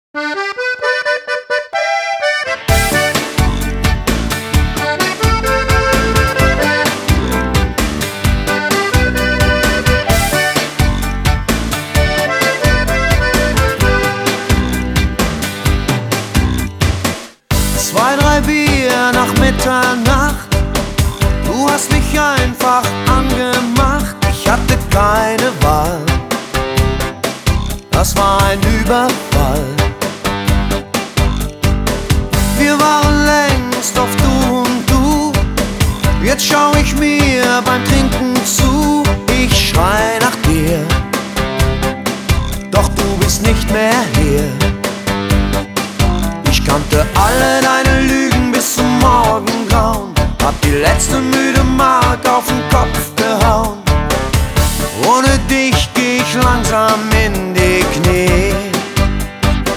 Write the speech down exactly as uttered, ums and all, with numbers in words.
Zwei, drei Bier nach Mitternacht, du hast mich einfach angemacht. Ich hatte keine Wahl, das war ein Überfall. Wir waren längst auf Du und Du, jetzt schau ich mir beim Trinken zu. Ich schrei nach dir, doch du bist nicht mehr hier. Ich kannte alle deine Lügen bis zum Morgengrauen, hab die letzte müde Mark auf dem Kopf